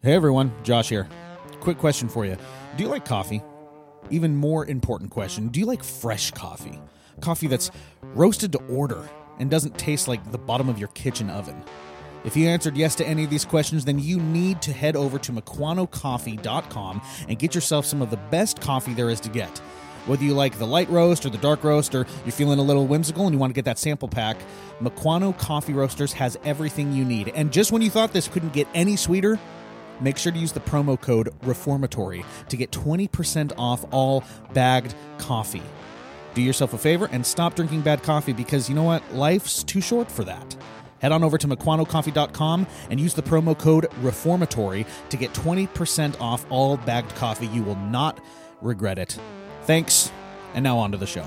Hey everyone, Josh here. Quick question for you. Do you like coffee? Even more important question, do you like fresh coffee? Coffee that's roasted to order and doesn't taste like the bottom of your kitchen oven? If you answered yes to any of these questions, then you need to head over to MukwanoCoffee.com and get yourself some of the best coffee there is to get. Whether you like the light roast or the dark roast, or you're feeling a little whimsical and you want to get that sample pack, Mukwano Coffee Roasters has everything you need. And just when you thought this couldn't get any sweeter, make sure to use the promo code REFORMATORY to get 20% off all bagged coffee. Do yourself a favor and stop drinking bad coffee, because you know what? Life's too short for that. Head on over to MukwanoCoffee.com and use the promo code REFORMATORY to get 20% off all bagged coffee. You will not regret it. Thanks, and now on to the show.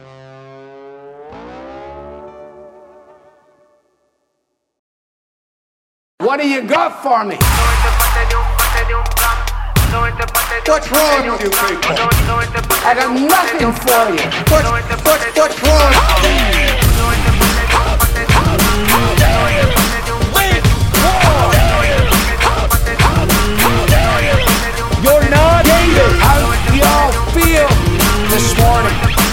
What do you got for me? What's wrong with you people? I got nothing for you. What's wrong? You're not David. How do y'all feel this morning?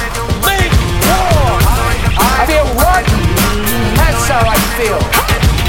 I feel rotten. That's how I feel.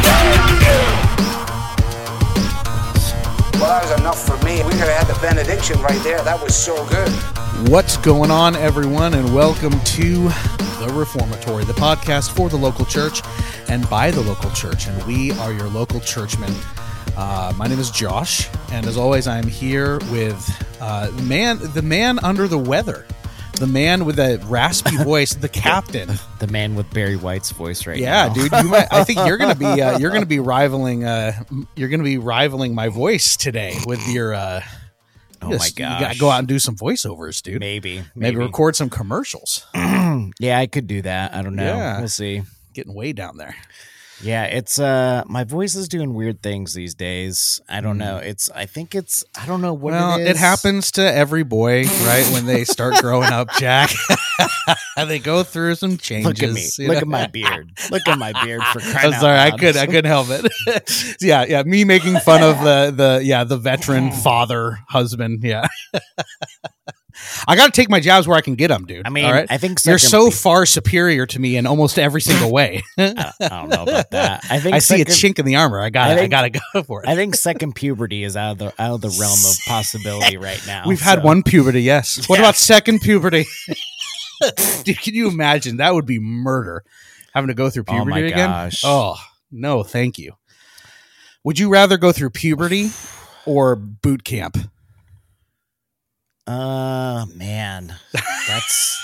Well, that was enough for me. We could have had the benediction right there. That was so good. What's going on, everyone, and welcome to The Reformatory, the podcast for the local church and by the local church, and we are your local churchmen. My name is Josh, and as always, I'm here with the man under the weather, the man with a raspy voice, the captain, the man with Barry White's voice right now. Yeah, dude, I think you're gonna be rivaling my voice today with your. Oh my gosh! You gotta go out and do some voiceovers, dude. Maybe record some commercials. Yeah, I could do that. I don't know. Yeah. We'll see. Getting way down there. Yeah, it's my voice is doing weird things these days. I don't know. I don't know what it is. It happens to every boy, right? When they start growing up, Jack. They go through some changes. Look at me. Look at my beard. Look at my beard, for crying I'm out sorry, loud. I couldn't help it. Yeah, me making fun of the veteran father, husband, yeah. I got to take my jabs where I can get them, dude. I mean, all right? I think you're so far superior to me in almost every single way. I don't know about that. I see a chink in the armor. I got to go for it. I think second puberty is out of the realm of possibility right now. We've had one puberty, yes. What about second puberty? Dude, can you imagine? That would be murder. Having to go through puberty again? Gosh. Oh, no, thank you. Would you rather go through puberty or boot camp? Man, that's.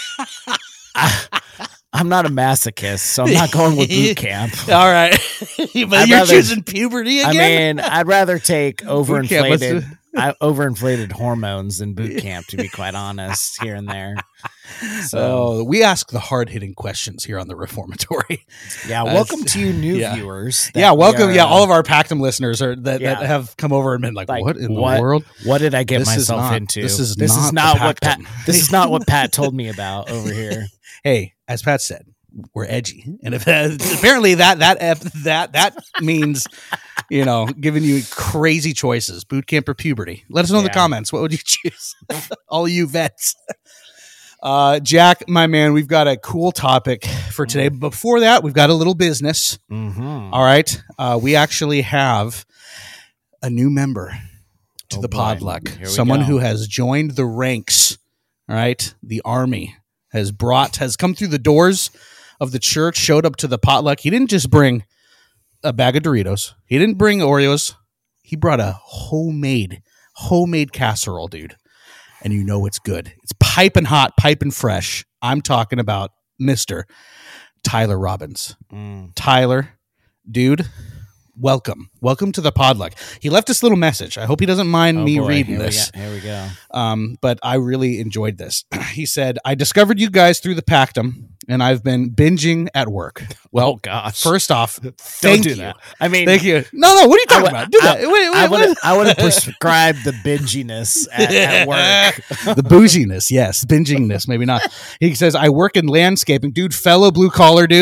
I'm not a masochist, so I'm not going with boot camp. All right, but you're choosing puberty again. I mean, I'd rather take overinflated hormones than boot camp, to be quite honest, here and there. So we ask the hard-hitting questions here on the Reformatory. Yeah, welcome to you new viewers. Yeah, welcome. All of our Pactum listeners that have come over and been like what in the world? What did I get myself into? This is not what Pat. This is not what Pat told me about over here. Hey, as Pat said, we're edgy, and if apparently that means giving you crazy choices, boot camp or puberty. Let us know in the comments. What would you choose? All you vets. Jack, my man, we've got a cool topic for today. But before that, we've got a little business. Mm-hmm. All right. We actually have a new member to the Podluck. Someone who has joined the ranks. All right. The army has come through the doors of the church, showed up to the potluck. He didn't just bring a bag of Doritos. He didn't bring Oreos. He brought a homemade casserole, dude. And you know it's good. It's piping hot, piping fresh. I'm talking about Mr. Tyler Robbins. Tyler, dude, welcome. Welcome to the Podluck. He left us a little message. I hope he doesn't mind me reading this. Here we go. But I really enjoyed this. He said, I discovered you guys through the Pactum, and I've been binging at work. Well, gosh. First off, thank you. That. I mean, thank you. No, what are you talking about? Do that. I would have prescribed the binginess at work. The bouginess, yes. Bingingness, maybe not. He says, I work in landscaping. Dude, fellow blue collar dude.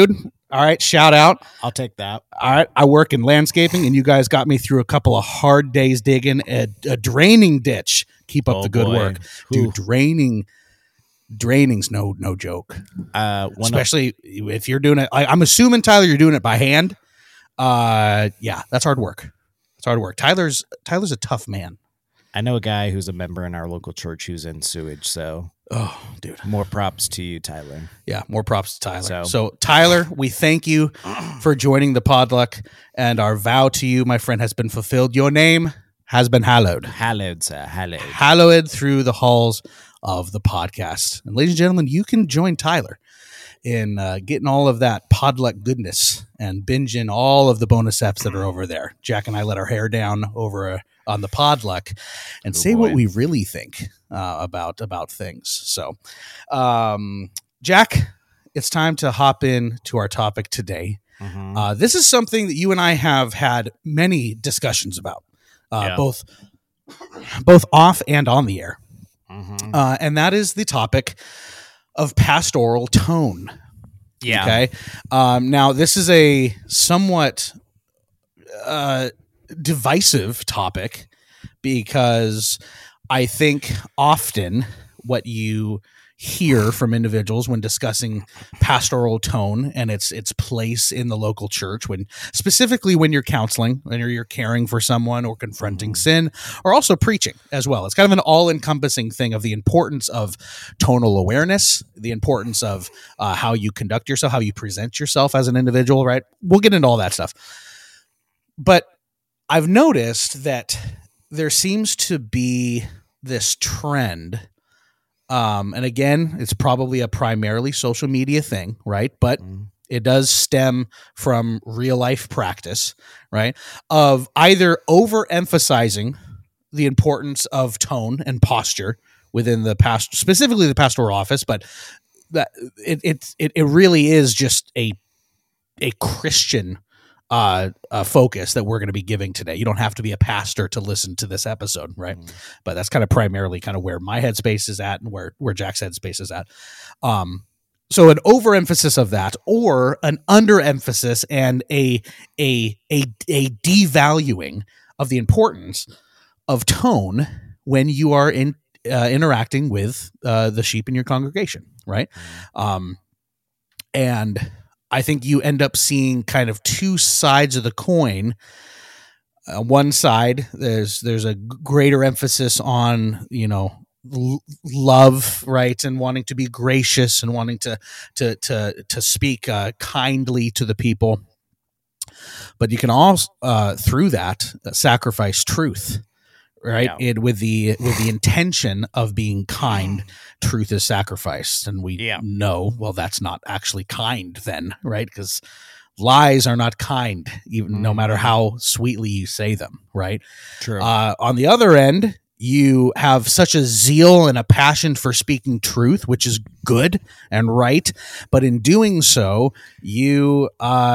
All right, shout out. I'll take that. All right, I work in landscaping, and you guys got me through a couple of hard days digging a draining ditch. Keep up the good work, dude. Draining's no joke. Especially if you're doing it. I'm assuming, Tyler, you're doing it by hand. Yeah, that's hard work. It's hard work. Tyler's a tough man. I know a guy who's a member in our local church who's in sewage, so dude, more props to you, Tyler. Yeah, more props to Tyler. So Tyler, we thank you for joining the Podluck, and our vow to you, my friend, has been fulfilled. Your name has been hallowed. Hallowed, sir. Hallowed. Hallowed through the halls of the podcast. And ladies and gentlemen, you can join Tyler in getting all of that Podluck goodness and binging all of the bonus eps that are over there. Jack and I let our hair down over on the Podluck and say what we really think about things. So, Jack, it's time to hop in to our topic today. This is something that you and I have had many discussions about, both off and on the air. And that is the topic of pastoral tone. Yeah. Okay. Now, this is a somewhat divisive topic because I think often what you hear from individuals when discussing pastoral tone and its place in the local church, when specifically when you're counseling, when you're caring for someone or confronting sin, or also preaching as well. It's kind of an all-encompassing thing of the importance of tonal awareness, the importance of how you conduct yourself, how you present yourself as an individual, right? We'll get into all that stuff. But I've noticed that there seems to be this trend. And again, it's probably a primarily social media thing, right? But it does stem from real life practice, right? Of either overemphasizing the importance of tone and posture within the specifically the pastoral office, but that it really is just a Christian focus that we're going to be giving today. You don't have to be a pastor to listen to this episode, right? But that's kind of primarily kind of where my headspace is at and where Jack's headspace is at. So an overemphasis of that, or an underemphasis and a devaluing of the importance of tone when you are interacting with the sheep in your congregation, right? And I think you end up seeing kind of two sides of the coin. One side, there's a greater emphasis on, love, right, and wanting to be gracious and wanting to speak kindly to the people. But you can also through that sacrifice truth, right? Yeah. With the intention of being kind. Truth is sacrificed, and we know, well, that's not actually kind then, right? Because lies are not kind, even no matter how sweetly you say them, right? True. On the other end, you have such a zeal and a passion for speaking truth, which is good and right, but in doing so, you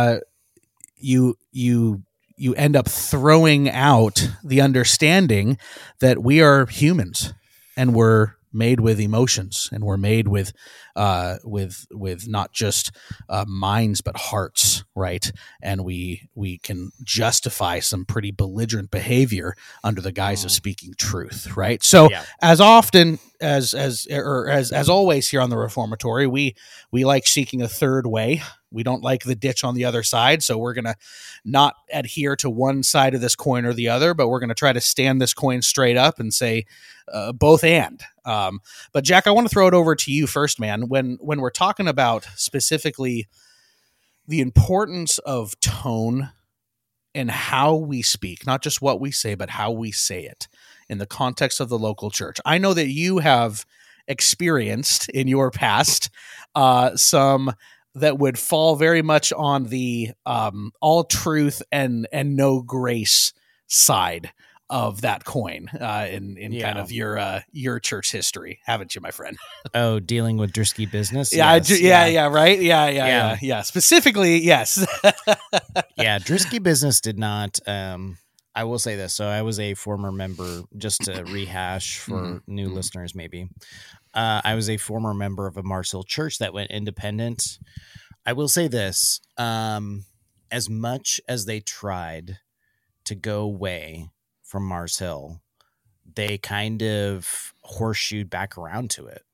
end up throwing out the understanding that we are humans and we're made with emotions, and we're made with not just minds but hearts, right? And we can justify some pretty belligerent behavior under the guise of speaking truth, right? So as often as always here on the Reformatory, we like seeking a third way. We don't like the ditch on the other side, so we're going to not adhere to one side of this coin or the other, but we're going to try to stand this coin straight up and say both and. But Jack, I want to throw it over to you first, man. When we're talking about specifically the importance of tone and how we speak, not just what we say, but how we say it in the context of the local church. I know that you have experienced in your past some that would fall very much on the all truth and no grace side of that coin in kind of your church history, haven't you, my friend? Oh, dealing with Drisky business? Yes, right? Yeah. Specifically, yes. Yeah, Drisky business did not... I will say this. So I was a former member, just to rehash for new listeners maybe. I was a former member of a Mars Hill church that went independent. I will say this, as much as they tried to go away from Mars Hill, they kind of horseshoed back around to it.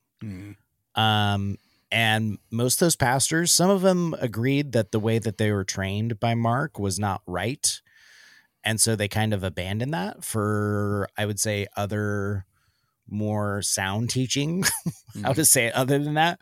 And most of those pastors, some of them agreed that the way that they were trained by Mark was not right. And so they kind of abandoned that for, I would say, other more sound teaching, how to say it other than that.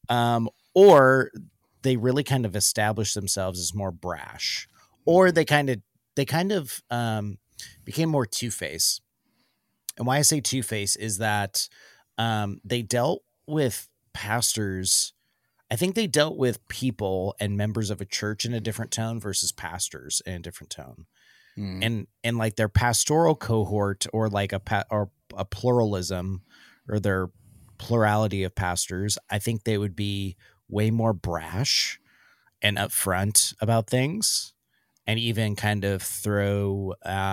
Or they really kind of established themselves as more brash, or they kind of became more two-faced. And why I say two-faced is that they dealt with pastors. I think they dealt with people and members of a church in a different tone versus pastors in a different tone. And like their pastoral cohort, or like a pluralism, or their plurality of pastors, I think they would be way more brash and upfront about things, and even kind of throw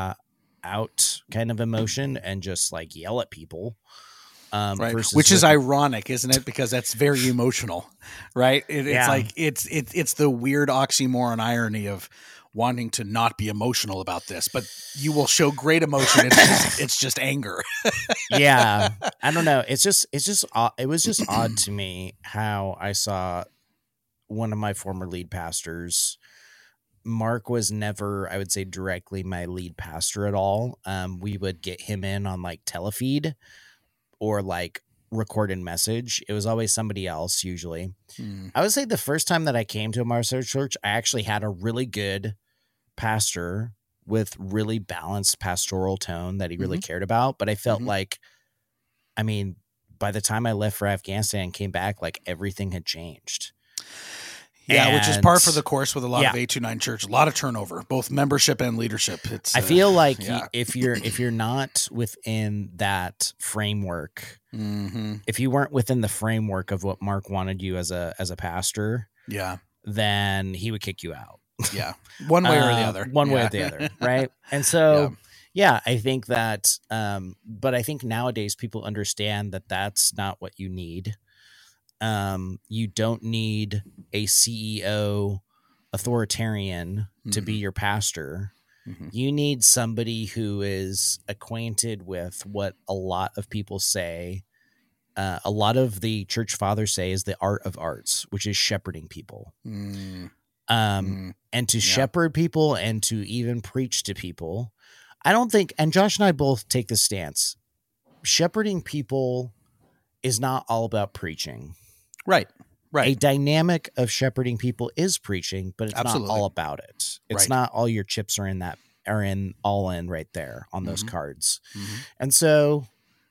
out kind of emotion and just like yell at people. Right. Which is ironic, isn't it? Because that's very emotional, right? It's like it's the weird oxymoron irony of wanting to not be emotional about this, but you will show great emotion. It's just anger. Yeah, I don't know. It was just odd to me how I saw one of my former lead pastors. Mark was never, I would say, directly my lead pastor at all. We would get him in on like telefeed or like recorded message. It was always somebody else usually. I would say the first time that I came to a Mars Hill church, I actually had a really good pastor with really balanced pastoral tone that he really cared about. But I felt like, I mean, by the time I left for Afghanistan and came back, like everything had changed. Yeah, which is par for the course with a lot of 829 church, a lot of turnover, both membership and leadership. I feel like if you're not within that framework, if you weren't within the framework of what Mark wanted you as a pastor, then he would kick you out. Yeah, one way or the other. One way or the other, right? And so, I think that, but I think nowadays people understand that that's not what you need. You don't need a CEO authoritarian to be your pastor. You need somebody who is acquainted with what a lot of people say. A lot of the church fathers say is the art of arts, which is shepherding people. And to shepherd people and to even preach to people. I don't think, and Josh and I both take this stance, shepherding people is not all about preaching. Right. A dynamic of shepherding people is preaching, but it's not all about it. It's not all your chips are all in right there on those cards. And so,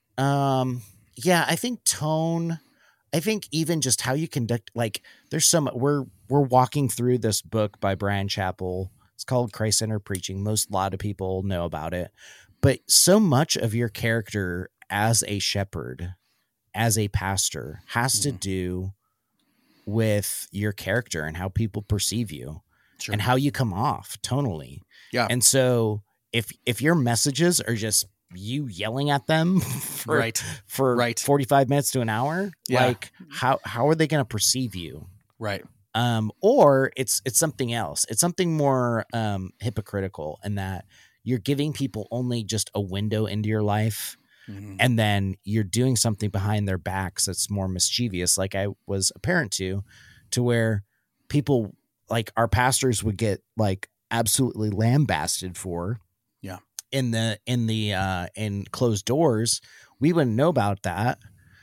I think tone, I think even just how you conduct, like there's we're walking through this book by Bryan Chapell. It's called Christ-Centered Preaching. A lot of people know about it, but so much of your character as a shepherd, as a pastor, has to do with your character and how people perceive you and how you come off tonally. Yeah. And so if your messages are just you yelling at them for 45 minutes to an hour, like how are they going to perceive you? Right. Or it's something else. It's something more hypocritical in that you're giving people only just a window into your life. And then you're doing something behind their backs that's more mischievous, like I was a parent to where people like our pastors would get like absolutely lambasted for. Yeah. In closed doors. We wouldn't know about that.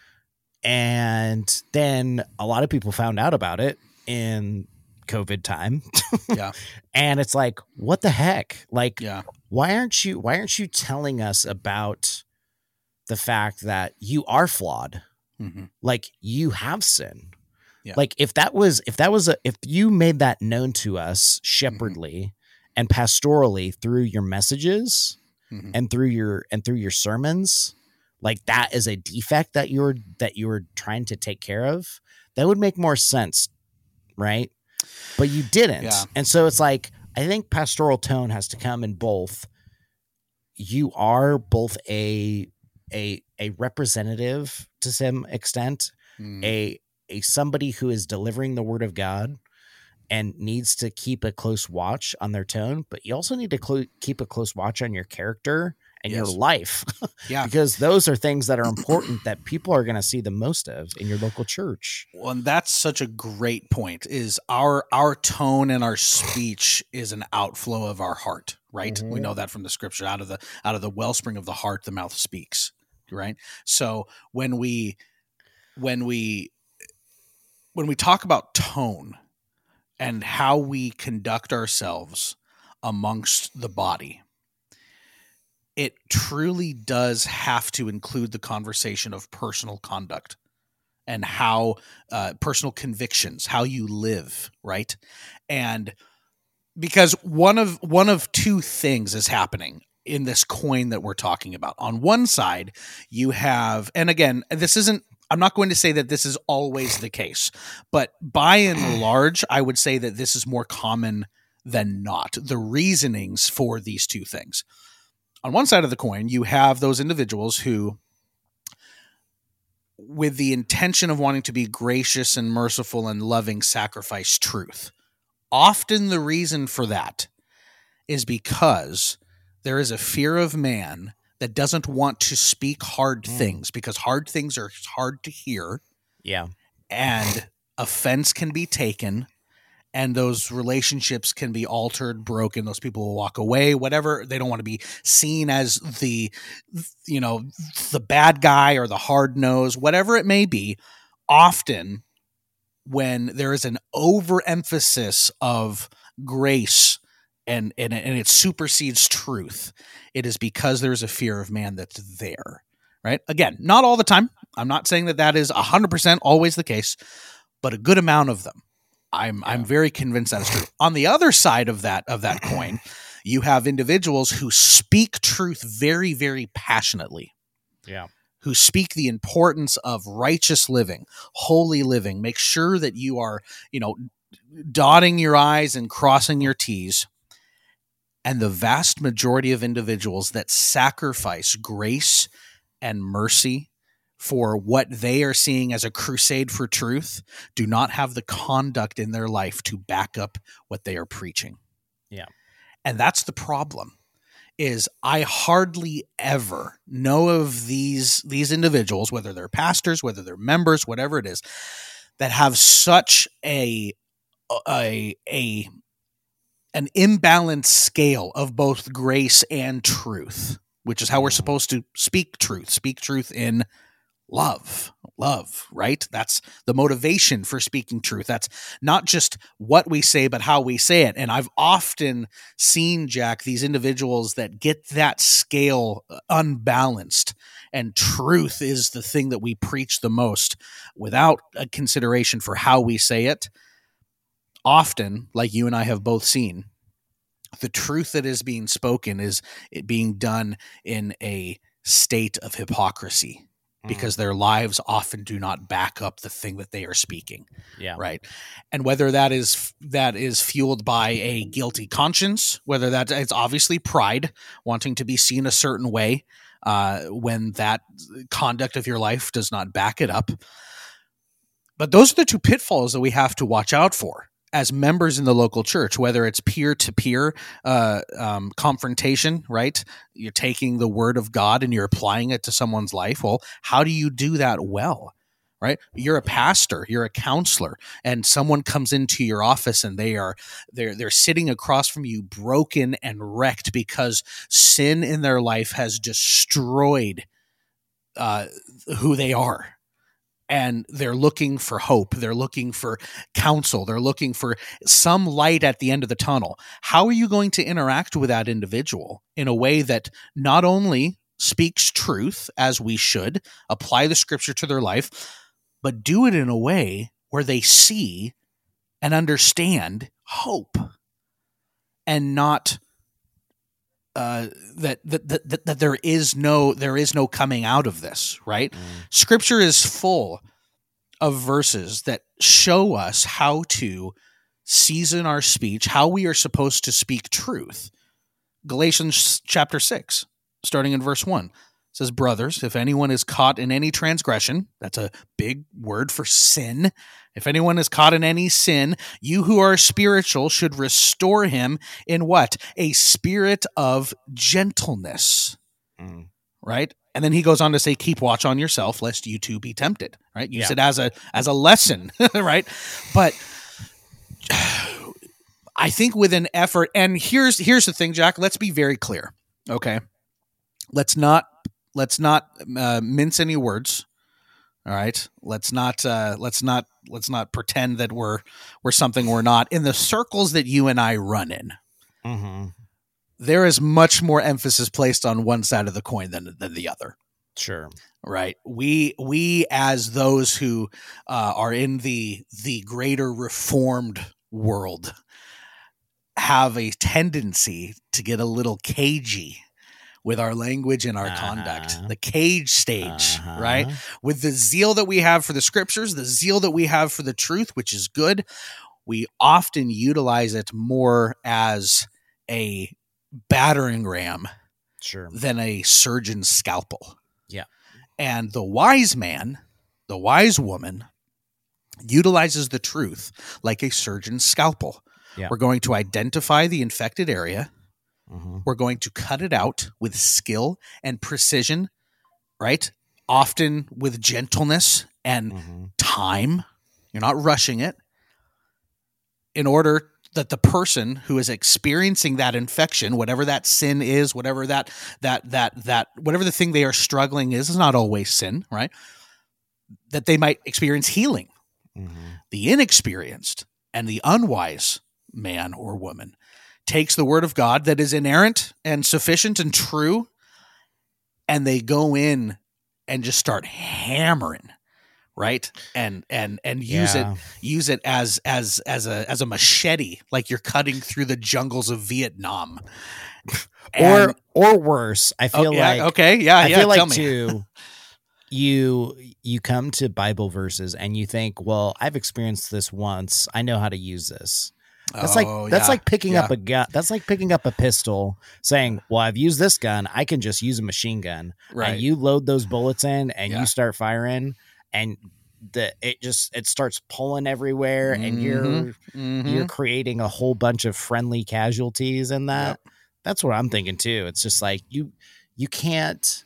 And then a lot of people found out about it in COVID time. And it's like, what the heck? Like, why aren't you telling us about the fact that you are flawed, like you have sin. Like if you made that known to us shepherdly and pastorally through your messages and through your sermons, like that is a defect that you're trying to take care of, that would make more sense. Right. But you didn't. Yeah. And so it's like, I think pastoral tone has to come in both. You are both a representative to some extent, a somebody who is delivering the word of God, and needs to keep a close watch on their tone, but you also need to keep a close watch on your character and your life. Yeah. Because those are things that are important that people are going to see the most of in your local church. Well, and that's such a great point, is our tone and our speech is an outflow of our heart, right? Mm-hmm. We know that from the scripture, out of the wellspring of the heart, the mouth speaks, right? So when we talk about tone and how we conduct ourselves amongst the body, it truly does have to include the conversation of personal conduct and how personal convictions, how you live, right? And because one of two things is happening in this coin that we're talking about. On one side, you have, and again, I'm not going to say that this is always the case, but by and large, I would say that this is more common than not, the reasonings for these two things. On one side of the coin, you have those individuals who, with the intention of wanting to be gracious and merciful and loving, sacrifice truth. Often the reason for that is because there is a fear of man that doesn't want to speak hard things, because hard things are hard to hear. Yeah. And offense can be taken, and those relationships can be altered, broken. Those people will walk away, whatever. They don't want to be seen as the bad guy or the hard nose, whatever it may be. Often when there is an overemphasis of grace and it supersedes truth, it is because there's a fear of man that's there, right? Again, not all the time. I'm not saying that is 100% always the case, but a good amount of them. I'm very convinced that is true. On the other side of that coin, you have individuals who speak truth very, very passionately. Yeah. Who speak the importance of righteous living, holy living. Make sure that you are, dotting your I's and crossing your T's. And the vast majority of individuals that sacrifice grace and mercy for what they are seeing as a crusade for truth do not have the conduct in their life to back up what they are preaching. Yeah. And that's the problem, is I hardly ever know of these individuals, whether they're pastors, whether they're members, whatever it is, that have such an imbalanced scale of both grace and truth, which is how we're supposed to speak truth in love, right? That's the motivation for speaking truth. That's not just what we say, but how we say it. And I've often seen, Jack, these individuals that get that scale unbalanced, and truth is the thing that we preach the most without a consideration for how we say it. Often, like you and I have both seen, the truth that is being spoken is it being done in a state of hypocrisy, because their lives often do not back up the thing that they are speaking. Yeah. Right. And whether that is fueled by a guilty conscience, whether that it's obviously pride, wanting to be seen a certain way, when that conduct of your life does not back it up. But those are the two pitfalls that we have to watch out for as members in the local church, whether it's peer-to-peer confrontation, right? You're taking the word of God and you're applying it to someone's life. Well, how do you do that well, right? You're a pastor, you're a counselor, and someone comes into your office and they're sitting across from you broken and wrecked because sin in their life has destroyed who they are. And they're looking for hope. They're looking for counsel. They're looking for some light at the end of the tunnel. How are you going to interact with that individual in a way that not only speaks truth, as we should, apply the scripture to their life, but do it in a way where they see and understand hope, and not that there is no coming out of this, right? Scripture is full of verses that show us how to season our speech, how we are supposed to speak truth. Galatians chapter 6, starting in verse 1. says, brothers, if anyone is caught in any transgression, that's a big word for sin. If anyone is caught in any sin, you who are spiritual should restore him in what? A spirit of gentleness, right? And then he goes on to say, keep watch on yourself, lest you too be tempted, right? Use it as a lesson, right? But I think with an effort, and here's the thing, Jack, let's be very clear, okay? Let's not mince any words. All right. Let's not pretend that we're something we're not. In the circles that you and I run in, there is much more emphasis placed on one side of the coin than the other. Sure. Right. We as those who are in the greater reformed world have a tendency to get a little cagey with our language and our conduct, the cage stage, right? With the zeal that we have for the scriptures, the zeal that we have for the truth, which is good, we often utilize it more as a battering ram than a surgeon's scalpel. Yeah. And the wise man, the wise woman, utilizes the truth like a surgeon's scalpel. Yeah. We're going to identify the infected area. We're going to cut it out with skill and precision, right? Often with gentleness and time. You're not rushing it. In order that the person who is experiencing that infection, whatever that sin is, whatever that whatever the thing they are struggling is not always sin, right? That they might experience healing. The inexperienced and the unwise man or woman takes the word of God that is inerrant and sufficient and true, and they go in and just start hammering, right? And use it as a machete, like you're cutting through the jungles of Vietnam. Or worse. I feel I feel like too, you come to Bible verses and you think, well, I've experienced this once. I know how to use this. That's like picking up a gun. That's like picking up a pistol, saying, "Well, I've used this gun. I can just use a machine gun." Right. And you load those bullets in, and you start firing, and it starts pulling everywhere, and you're creating a whole bunch of friendly casualties in that. Yep. That's what I'm thinking too. It's just like you can't.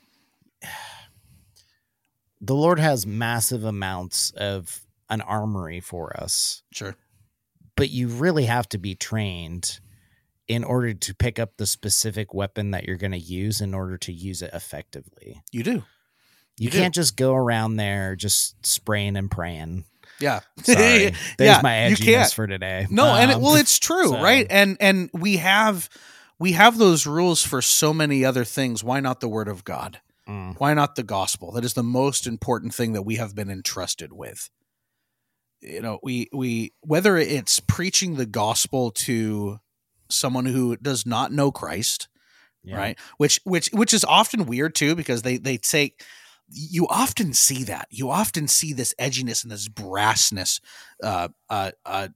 The Lord has massive amounts of an armory for us. Sure. But you really have to be trained in order to pick up the specific weapon that you're going to use in order to use it effectively. You do. You can't just go around there just spraying and praying. Yeah. Sorry. There's my edginess for today. No, it's true, right? And we have those rules for so many other things. Why not the word of God? Why not the gospel? That is the most important thing that we have been entrusted with. You know, we whether it's preaching the gospel to someone who does not know Christ, right? Which is often weird too, because they say, you often see that. You often see this edginess and this brassness, I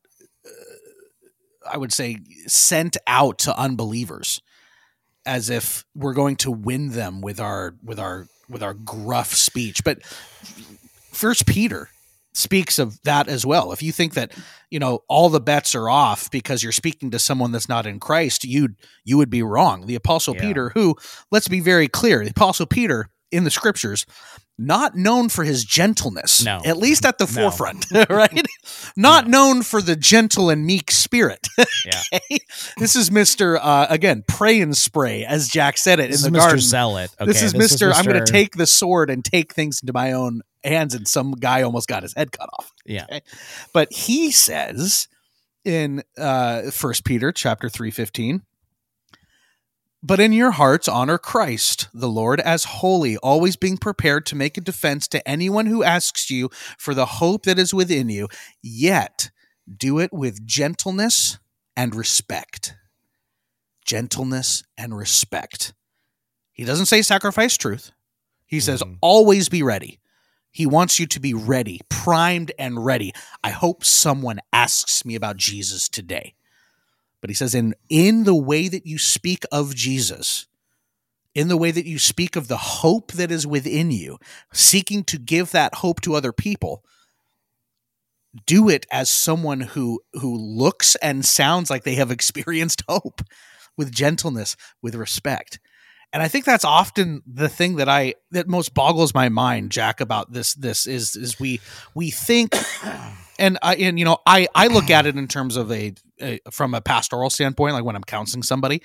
would say, sent out to unbelievers, as if we're going to win them with our gruff speech. But First Peter speaks of that as well. If you think that, all the bets are off because you're speaking to someone that's not in Christ, you would be wrong. The Apostle Peter, who, let's be very clear, the Apostle Peter in the scriptures, not known for his gentleness, at least at the forefront, right? Not known for the gentle and meek spirit. Okay? This is Mr. Again, pray and spray, as Jack said it in the garden. Sell it. Okay, this is Mr. I'm going to take the sword and take things into my own hands, and some guy almost got his head cut off. Yeah. Okay? But he says in 1 Peter chapter 3:15, but in your hearts honor Christ, the Lord, as holy, always being prepared to make a defense to anyone who asks you for the hope that is within you, yet do it with gentleness and respect. Gentleness and respect. He doesn't say sacrifice truth. He says always be ready. He wants you to be ready, primed and ready. I hope someone asks me about Jesus today. But he says, in the way that you speak of Jesus, in the way that you speak of the hope that is within you, seeking to give that hope to other people, do it as someone who looks and sounds like they have experienced hope, with gentleness, with respect. And I think that's often the thing that most boggles my mind, Jack, about this is we think, and I look at it in terms of from a pastoral standpoint, like when I'm counseling somebody,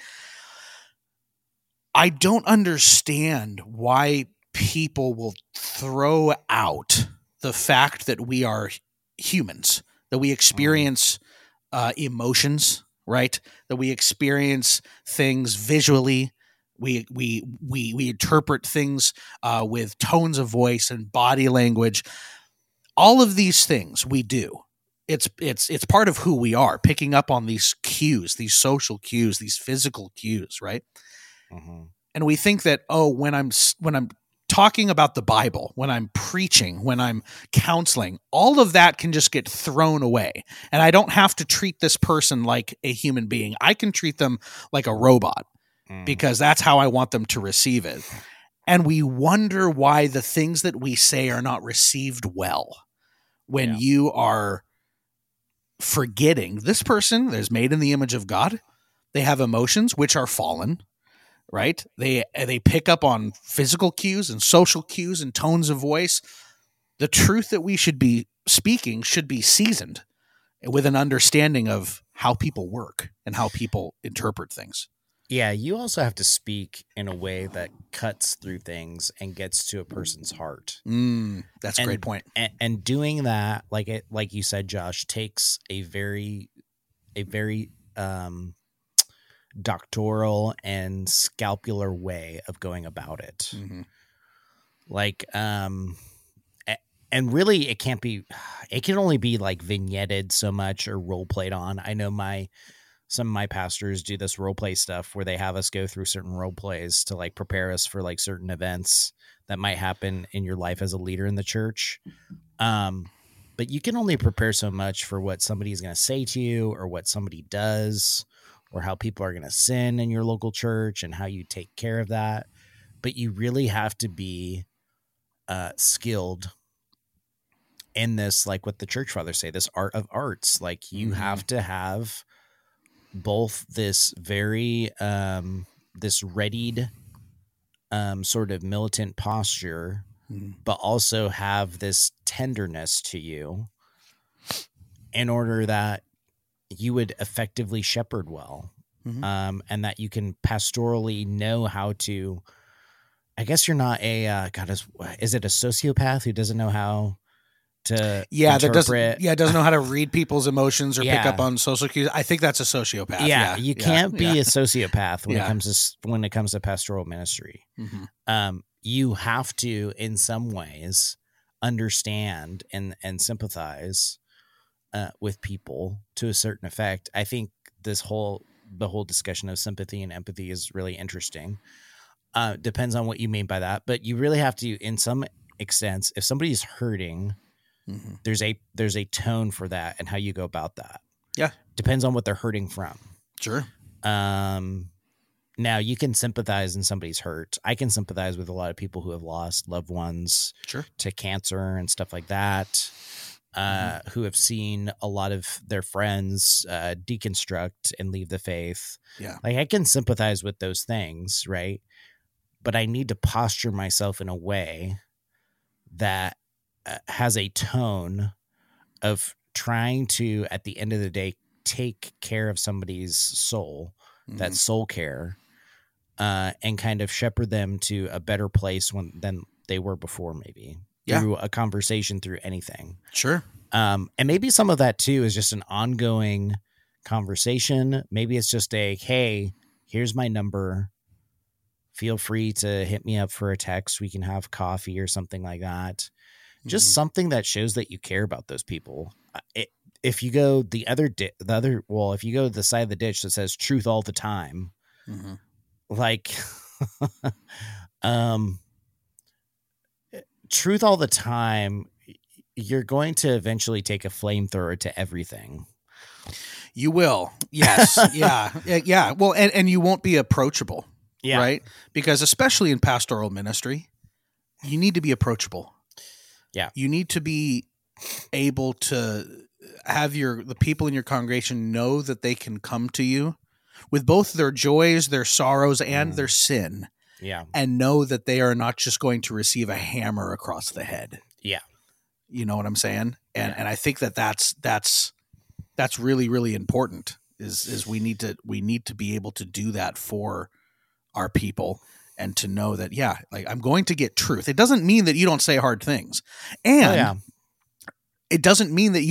I don't understand why people will throw out the fact that we are humans, that we experience emotions, right? That we experience things visually. We interpret things with tones of voice and body language. All of these things we do. It's part of who we are, picking up on these cues, these social cues, these physical cues, right? Mm-hmm. And we think that, when I'm talking about the Bible, when I'm preaching, when I'm counseling, all of that can just get thrown away. And I don't have to treat this person like a human being. I can treat them like a robot because that's how I want them to receive it. And we wonder why the things that we say are not received well when you are forgetting this person is made in the image of God. They have emotions which are fallen. Right? They pick up on physical cues and social cues and tones of voice. The truth that we should be speaking should be seasoned with an understanding of how people work and how people interpret things. Yeah, you also have to speak in a way that cuts through things and gets to a person's heart. That's a great point. And doing that, like you said, Josh, takes a very doctoral and scapular way of going about it. Mm-hmm. And really it can only be like vignetted so much or role played on. I know some of my pastors do this role play stuff where they have us go through certain role plays to like prepare us for like certain events that might happen in your life as a leader in the church. But you can only prepare so much for what somebody is going to say to you or what somebody does, or how people are going to sin in your local church and how you take care of that. But you really have to be skilled in this, like what the church fathers say, this art of arts. Like you have to have both this very, this readied sort of militant posture, but also have this tenderness to you in order that you would effectively shepherd well, and that you can pastorally know how to, I guess you're not a, is it a sociopath who doesn't know how to interpret? Doesn't know how to read people's emotions or pick up on social cues. I think that's a sociopath. You can't be a sociopath when it comes to pastoral ministry. Mm-hmm. You have to, in some ways, understand and sympathize with people to a certain effect. I think the whole discussion of sympathy and empathy is really interesting. Depends on what you mean by that, but you really have to, in some extent, if somebody's hurting, there's a tone for that and how you go about that. Yeah, depends on what they're hurting from. Sure. Now you can sympathize in somebody's hurt. I can sympathize with a lot of people who have lost loved ones to cancer and stuff like that. Who have seen a lot of their friends deconstruct and leave the faith. Yeah. Like I can sympathize with those things, right? But I need to posture myself in a way that has a tone of trying to, at the end of the day, take care of somebody's soul, that soul care, and kind of shepherd them to a better place than they were before, maybe. Through a conversation, through anything. Sure. And maybe some of that too is just an ongoing conversation. Maybe it's just hey, here's my number. Feel free to hit me up for a text. We can have coffee or something like that. Just something that shows that you care about those people. If you go if you go to the side of the ditch that says truth all the time, like, truth all the time, you're going to eventually take a flamethrower to everything. You will. Yes. Yeah. Well, and you won't be approachable. Yeah. Right? Because especially in pastoral ministry, you need to be approachable. Yeah. You need to be able to have the people in your congregation know that they can come to you with both their joys, their sorrows, and their sin, Yeah. and know that they are not just going to receive a hammer across the head. Yeah. You know what I'm saying? And I think that's really, really important is we need to be able to do that for our people and to know that, like I'm going to get truth. It doesn't mean that you don't say hard things. And it doesn't mean that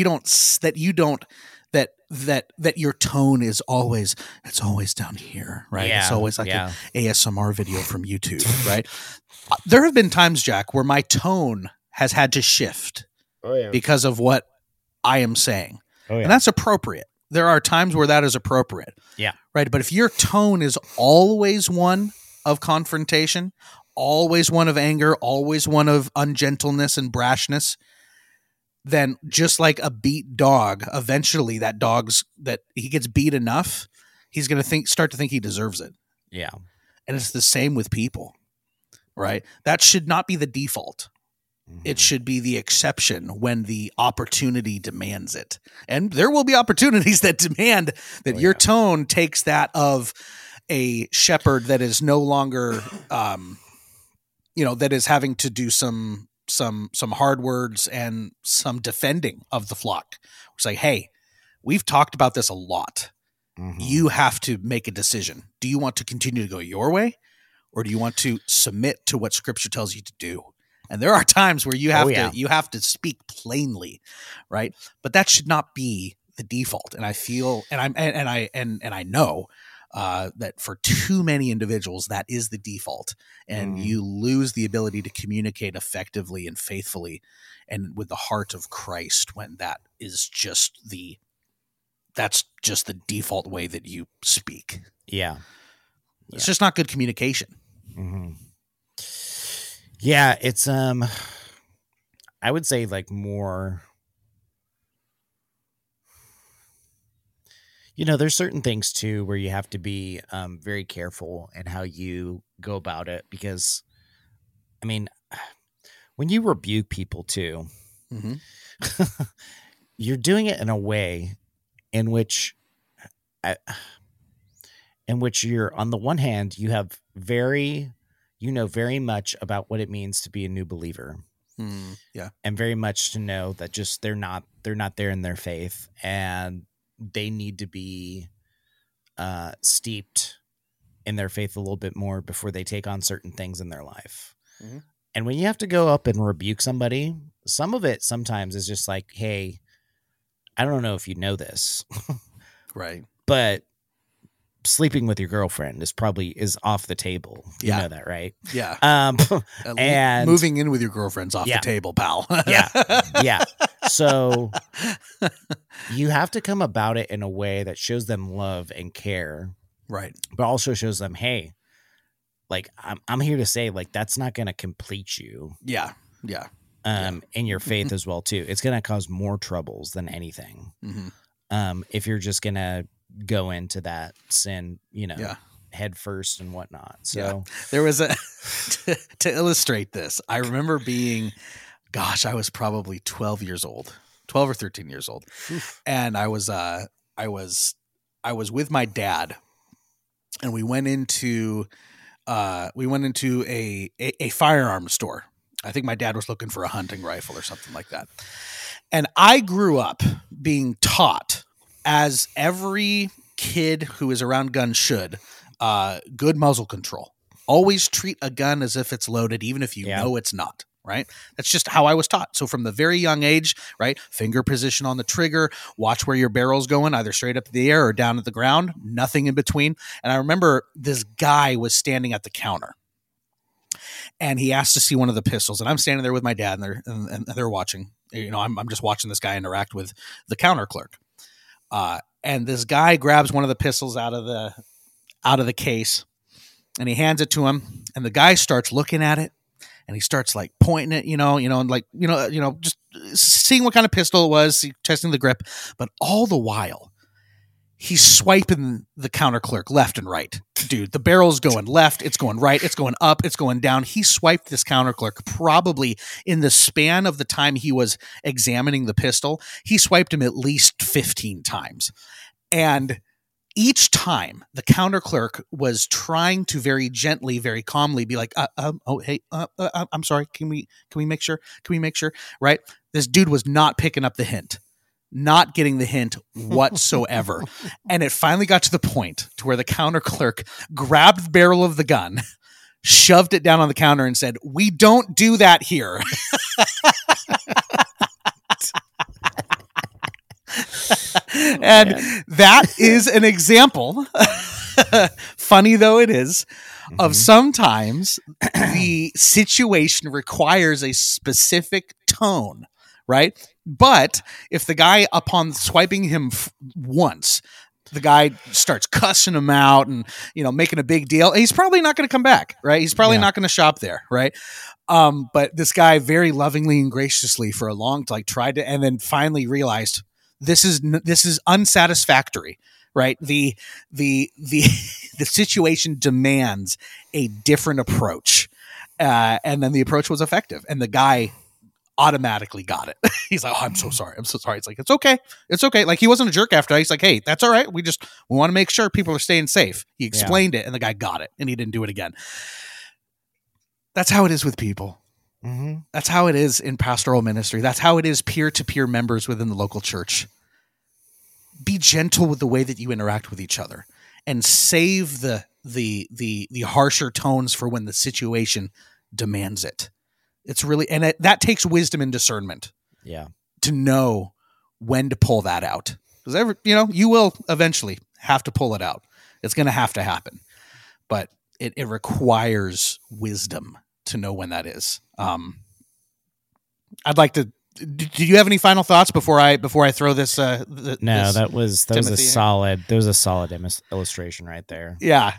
that your tone is always, it's always down here, right? Yeah, it's always like an ASMR video from YouTube, right? There have been times, Jack, where my tone has had to shift because of what I am saying. And that's appropriate. There are times where that is appropriate. Yeah. Right. But if your tone is always one of confrontation, always one of anger, always one of ungentleness and brashness, then just like a beat dog, eventually that he gets beat enough, he's going to start to think he deserves it. Yeah. And it's the same with people, right? That should not be the default. It should be the exception when the opportunity demands it. And there will be opportunities that demand that your tone takes that of a shepherd that is no longer, that is having to do some hard words and some defending of the flock. It's like, hey, we've talked about this a lot. You have to make a decision. Do you want to continue to go your way, or do you want to submit to what Scripture tells you to do? And there are times where you have to speak plainly, right? But that should not be the default. And I feel, and I know that for too many individuals, that is the default, and you lose the ability to communicate effectively and faithfully, and with the heart of Christ, when that is that's just the default way that you speak. Yeah. It's just not good communication. Yeah, it's I would say like more, there's certain things too where you have to be very careful in how you go about it, because I mean, when you rebuke people too, you're doing it in a way in which you're, on the one hand, you have very much about what it means to be a new believer. And very much to know that just they're not there in their faith, and they need to be steeped in their faith a little bit more before they take on certain things in their life. And when you have to go up and rebuke somebody, some of it sometimes is just like, hey, I don't know if you know this, right? But sleeping with your girlfriend is off the table. You know that, right? Yeah. And moving in with your girlfriend's off the table, pal. Yeah. So you have to come about it in a way that shows them love and care. Right. But also shows them, hey, like I'm here to say, like, that's not going to complete you. Yeah. Yeah. In your faith as well too. It's going to cause more troubles than anything. If you're just going to go into that sin, head first and whatnot. So there was to illustrate this, I remember being, I was probably 12 or 13 years old. And I was with my dad, and we went into a firearms store. I think my dad was looking for a hunting rifle or something like that. And I grew up being taught, as every kid who is around guns should, good muzzle control. Always treat a gun as if it's loaded, even if you know it's not, right? That's just how I was taught. So from the very young age, right? Finger position on the trigger, watch where your barrel's going, either straight up in the air or down at the ground, nothing in between. And I remember this guy was standing at the counter, and he asked to see one of the pistols, and I'm standing there with my dad, and they're watching. I'm just watching this guy interact with the counter clerk. And this guy grabs one of the pistols out of the case, and he hands it to him. And the guy starts looking at it, and he starts like pointing it, just seeing what kind of pistol it was, testing the grip. But all the while, he's swiping the counter clerk left and right. Dude, the barrel's going left, it's going right, it's going up, it's going down. He swiped this counter clerk probably in the span of the time he was examining the pistol. He swiped him at least 15 times. And each time the counter clerk was trying to very gently, very calmly be like, I'm sorry. Can we make sure? Can we make sure? Right. This dude was not picking up the hint, not getting the hint whatsoever. And it finally got to the point to where the counter clerk grabbed the barrel of the gun, shoved it down on the counter and said, "We don't do that here." And that is an example, funny though it is, of sometimes the situation requires a specific tone, right? But if the guy, upon swiping him once, the guy starts cussing him out and, making a big deal, he's probably not going to come back, right? He's probably not going to shop there, right? But this guy very lovingly and graciously for a long time tried to, and then finally realized this is unsatisfactory, right? The situation demands a different approach, and then the approach was effective, and the guy automatically got it. He's like, "Oh, I'm so sorry. I'm so sorry." It's like, it's okay. Like, he wasn't a jerk after that. He's like, "Hey, that's all right. We want to make sure people are staying safe." He explained it, and the guy got it, and he didn't do it again. That's how it is with people. Mm-hmm. That's how it is in pastoral ministry. That's how it is peer-to-peer members within the local church. Be gentle with the way that you interact with each other, and save the harsher tones for when the situation demands it. It's really, and that takes wisdom and discernment. Yeah, to know when to pull that out, because you will eventually have to pull it out. It's going to have to happen, but it requires wisdom to know when that is. I'd like to. Do you have any final thoughts before I throw this? No, that was a solid. There was a solid illustration right there. Yeah.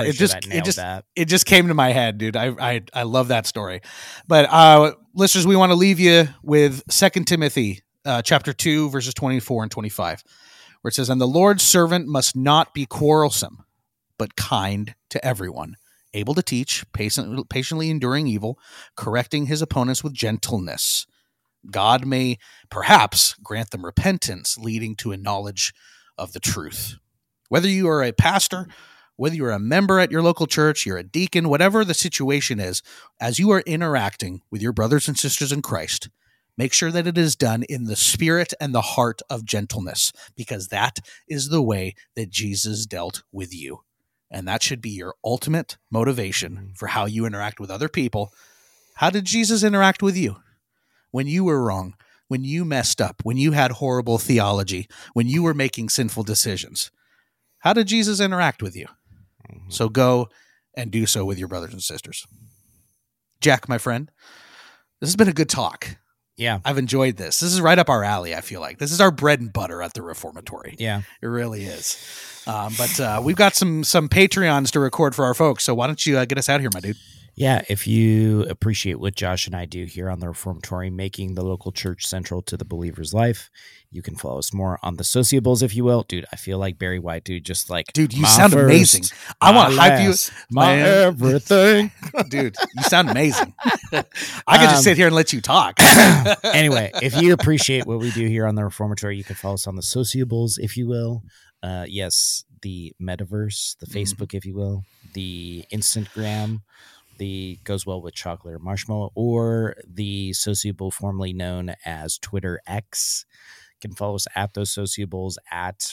It just came to my head, dude. I love that story. But listeners, we want to leave you with 2 Timothy chapter 2 verses 24 and 25, where it says, "And the Lord's servant must not be quarrelsome, but kind to everyone, able to teach, patiently enduring evil, correcting his opponents with gentleness. God may perhaps grant them repentance, leading to a knowledge of the truth." Whether you are a pastor, whether you're a member at your local church, you're a deacon, whatever the situation is, as you are interacting with your brothers and sisters in Christ, make sure that it is done in the spirit and the heart of gentleness, because that is the way that Jesus dealt with you. And that should be your ultimate motivation for how you interact with other people. How did Jesus interact with you? When you were wrong, when you messed up, when you had horrible theology, when you were making sinful decisions, how did Jesus interact with you? Mm-hmm. So go and do so with your brothers and sisters. Jack, my friend, this has been a good talk. Yeah. I've enjoyed this. This is right up our alley, I feel like. This is our bread and butter at the Reformatory. Yeah. It really is. But we've got some Patreons to record for our folks, so why don't you get us out of here, my dude? Yeah, if you appreciate what Josh and I do here on the Reformatory, making the local church central to the believer's life, you can follow us more on the sociables, if you will. Dude, I feel like Barry White, dude, you sound amazing. I want to hype you. My everything. Dude, you sound amazing. I could just sit here and let you talk. Anyway, if you appreciate what we do here on the Reformatory, you can follow us on the sociables, if you will. Yes, the metaverse, the Facebook, if you will, the Instagram, the goes well with chocolate or marshmallow, or the sociable formerly known as Twitter X. You can follow us at those sociables at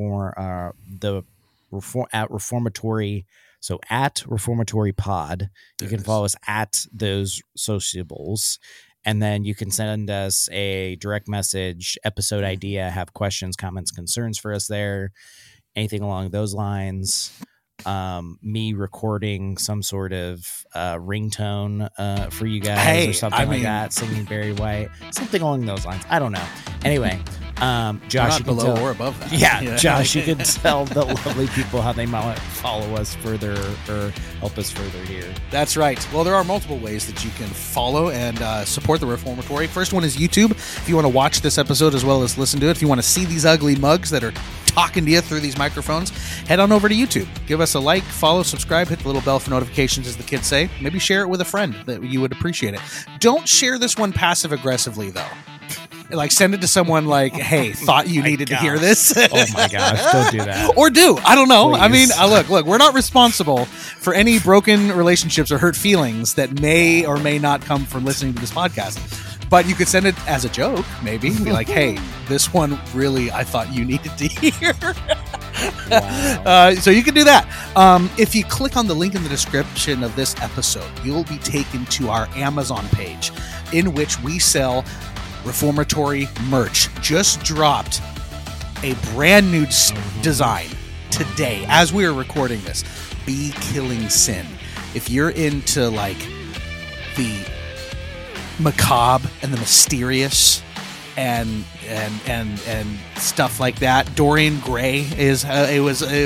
Reformatory. So at Reformatory Pod, you can follow us at those sociables, and then you can send us a direct message, episode idea, have questions, comments, concerns for us there, anything along those lines. Me recording some sort of ringtone for you guys or something like that, singing Barry White, something along those lines. I don't know. Anyway, Josh, not you can below tell, or above that. Yeah, Josh, you can tell the lovely people how they might follow us further or help us further here. That's right. Well, there are multiple ways that you can follow and support the Reformatory. First one is YouTube. If you want to watch this episode as well as listen to it, if you want to see these ugly mugs that are talking to you through these microphones, head on over to YouTube. Give us a like, follow, subscribe, hit the little bell for notifications, as the kids say. Maybe share it with a friend that you would appreciate it. Don't share this one passive-aggressively, though. Like, send it to someone like, hey, thought you needed to hear this. Oh my gosh, don't do that. Or do. I don't know. Please. I mean, look, we're not responsible for any broken relationships or hurt feelings that may or may not come from listening to this podcast. But you could send it as a joke, maybe. Be like, hey, this one really, I thought you needed to hear. Wow. So you can do that. If you click on the link in the description of this episode, you'll be taken to our Amazon page, in which we sell Reformatory merch. Just dropped a brand new design today as we are recording this. Be Killing Sin. If you're into like the macabre and the mysterious and stuff like that, Dorian Gray is it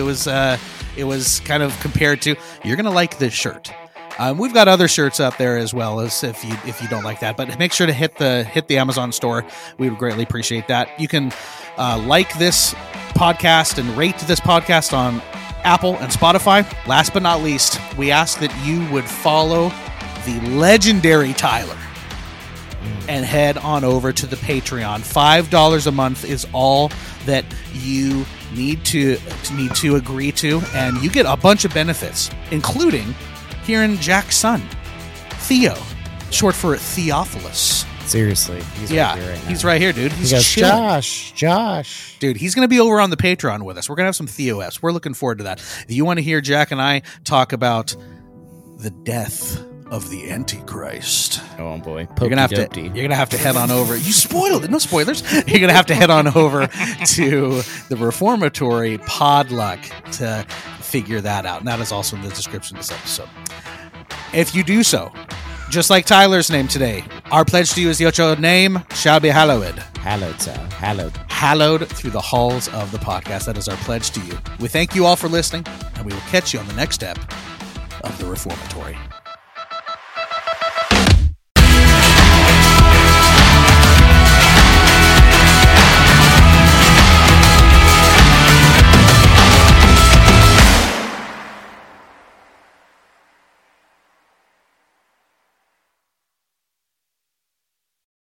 was kind of compared to. You're gonna like this shirt. We've got other shirts out there as well, as if you don't like that, but make sure to hit the Amazon store. We would greatly appreciate that. You can like this podcast and rate this podcast on Apple and Spotify. Last but not least, we ask that you would follow the legendary Tyler and head on over to the Patreon. $5 a month is all that you need to agree to, and you get a bunch of benefits, including hearing Jack's son, Theo, short for Theophilus. Seriously, he's right here right now. He's right here, dude. He's He goes, chilling. Josh. Dude, he's going to be over on the Patreon with us. We're going to have some Theo F's. We're looking forward to that. If you want to hear Jack and I talk about the death of the Antichrist, Oh boy, you're gonna have to head on over. You spoiled it. No spoilers. You're gonna have to head on over to the Reformatory Podluck to figure that out. And that is also in the description of this episode. If you do so, just like Tyler's name today, our pledge to you is that your name shall be hallowed. Hallowed, sir. Hallowed. Hallowed through the halls of the podcast. That is our pledge to you. We thank you all for listening, and we will catch you on the next step of the Reformatory.